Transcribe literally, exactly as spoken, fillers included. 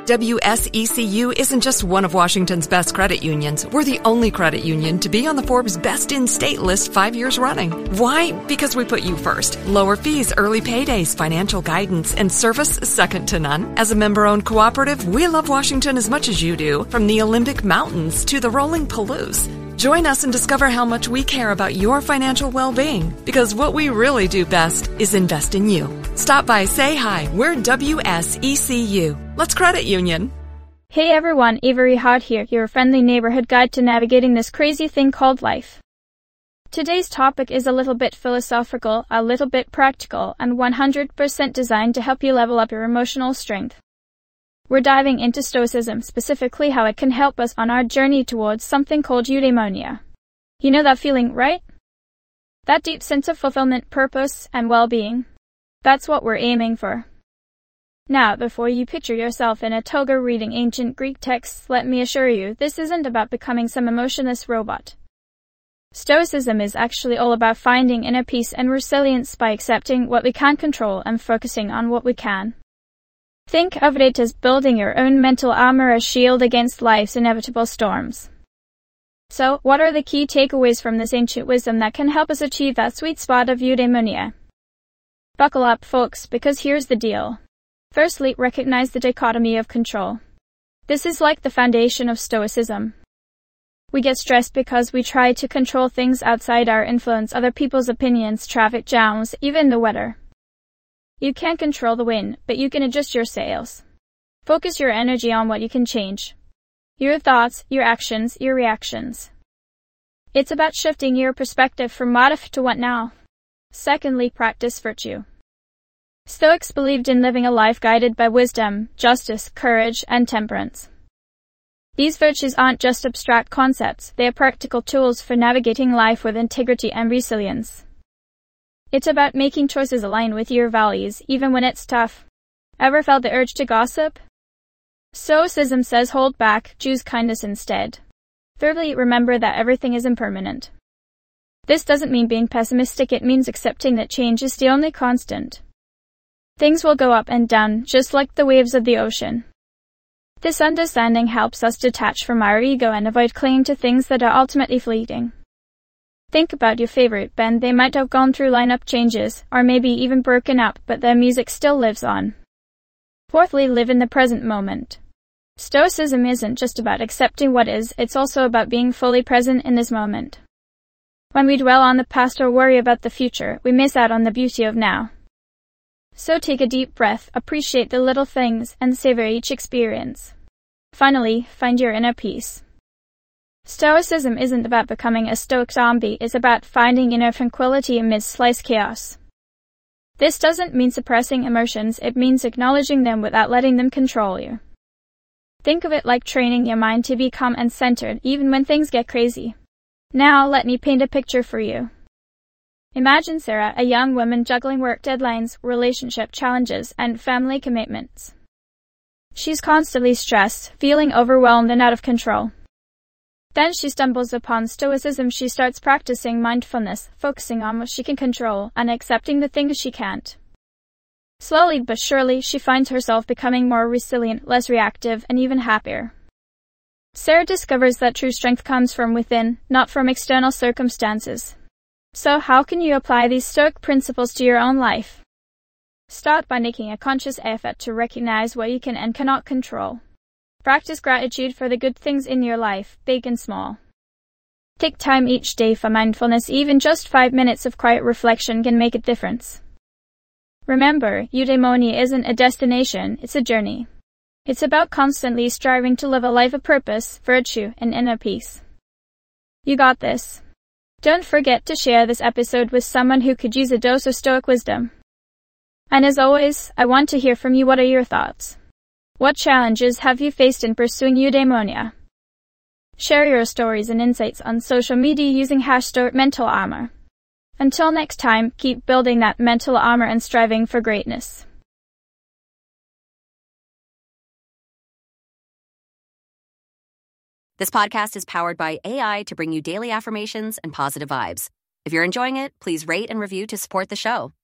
W S E C U isn't just one of Washington's best credit unions. We're the only credit union to be on the Forbes Best in State list five years running. Why? Because we put you first. Lower fees, early paydays, financial guidance, and service second to none. As a member-owned cooperative, we love Washington as much as you do, from the Olympic Mountains to the rolling Palouse. Join us and discover how much we care about your financial well-being, because what we really do best is invest in you. Stop by, say hi. We're W S E C U. Let's credit union. Hey everyone, Avery Hart here, your friendly neighborhood guide to navigating this crazy thing called life. Today's topic is a little bit philosophical, a little bit practical, and one hundred percent designed to help you level up your emotional strength. We're diving into Stoicism, specifically how it can help us on our journey towards something called eudaimonia. You know that feeling, right? That deep sense of fulfillment, purpose, and well-being. That's what we're aiming for. Now, before you picture yourself in a toga reading ancient Greek texts, let me assure you, this isn't about becoming some emotionless robot. Stoicism is actually all about finding inner peace and resilience by accepting what we can't control and focusing on what we can. Think of it as building your own mental armor, a shield against life's inevitable storms. So, what are the key takeaways from this ancient wisdom that can help us achieve that sweet spot of eudaimonia? Buckle up, folks, because here's the deal. Firstly, recognize the dichotomy of control. This is like the foundation of Stoicism. We get stressed because we try to control things outside our influence, other people's opinions, traffic jams, even the weather. You can't control the wind, but you can adjust your sails. Focus your energy on what you can change. Your thoughts, your actions, your reactions. It's about shifting your perspective from what if to what now. Secondly, practice virtue. Stoics believed in living a life guided by wisdom, justice, courage, and temperance. These virtues aren't just abstract concepts, they are practical tools for navigating life with integrity and resilience. It's about making choices align with your values, even when it's tough. Ever felt the urge to gossip? Stoicism says hold back, choose kindness instead. Thirdly, remember that everything is impermanent. This doesn't mean being pessimistic, it means accepting that change is the only constant. Things will go up and down, just like the waves of the ocean. This understanding helps us detach from our ego and avoid clinging to things that are ultimately fleeting. Think about your favorite band. They might have gone through lineup changes, or maybe even broken up, but their music still lives on. Fourthly, live in the present moment. Stoicism isn't just about accepting what is, it's also about being fully present in this moment. When we dwell on the past or worry about the future, we miss out on the beauty of now. So take a deep breath, appreciate the little things, and savor each experience. Finally, find your inner peace. Stoicism isn't about becoming a stoic zombie, it's about finding inner tranquility amidst life's chaos. This doesn't mean suppressing emotions, it means acknowledging them without letting them control you. Think of it like training your mind to be calm and centered, even when things get crazy. Now, let me paint a picture for you. Imagine Sarah, a young woman juggling work deadlines, relationship challenges, and family commitments. She's constantly stressed, feeling overwhelmed and out of control. Then she stumbles upon Stoicism. She starts practicing mindfulness, focusing on what she can control, and accepting the things she can't. Slowly but surely, she finds herself becoming more resilient, less reactive, and even happier. Sarah discovers that true strength comes from within, not from external circumstances. So how can you apply these Stoic principles to your own life? Start by making a conscious effort to recognize what you can and cannot control. Practice gratitude for the good things in your life, big and small. Take time each day for mindfulness. Even just five minutes of quiet reflection can make a difference. Remember, eudaimonia isn't a destination, it's a journey. It's about constantly striving to live a life of purpose, virtue, and inner peace. You got this. Don't forget to share this episode with someone who could use a dose of Stoic wisdom. And as always, I want to hear from you. What are your thoughts? What challenges have you faced in pursuing eudaimonia? Share your stories and insights on social media using hashtag mental armor. Until next time, keep building that mental armor and striving for greatness. This podcast is powered by A I to bring you daily affirmations and positive vibes. If you're enjoying it, please rate and review to support the show.